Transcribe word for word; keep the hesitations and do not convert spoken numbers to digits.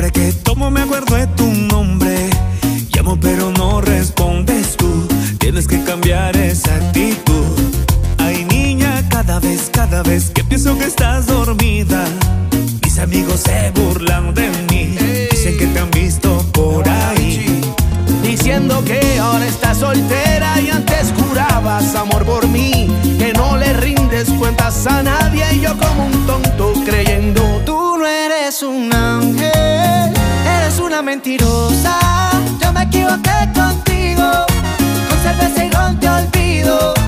Siempre que tomo me acuerdo de tu nombre. Llamo pero no respondes tú. Tienes que cambiar esa actitud. Ay niña, cada vez, cada vez que pienso que estás dormida, mis amigos se burlan de mí. Dicen que te han visto por ahí, diciendo que ahora estás soltera y antes jurabas amor por mí, que no le rindes cuentas a nadie y yo como un tonto creyendo. Tú no eres un ángel, eres una mentirosa. Yo me equivoqué contigo, con cerveza y ron te olvido.